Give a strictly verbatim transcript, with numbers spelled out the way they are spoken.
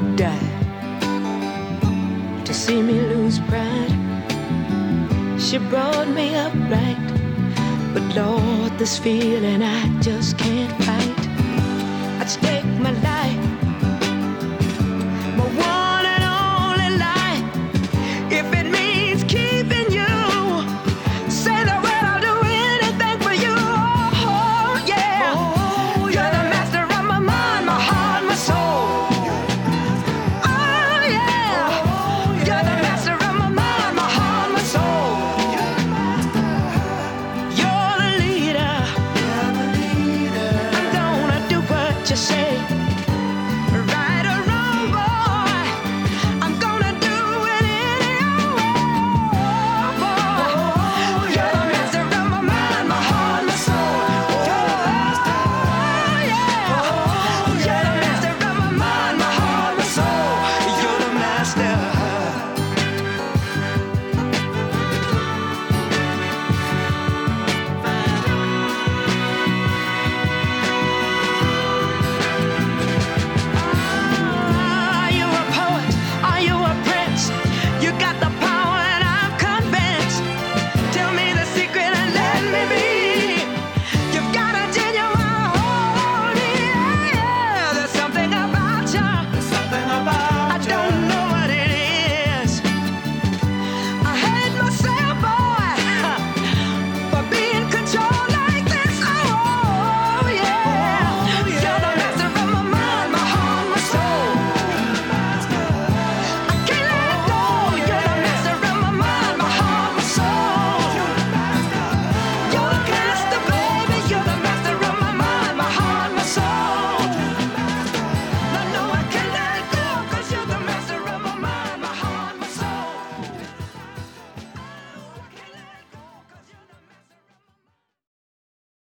would die to see me lose pride. She brought me up right, but Lord, this feeling I just can't fight. I'd stake my life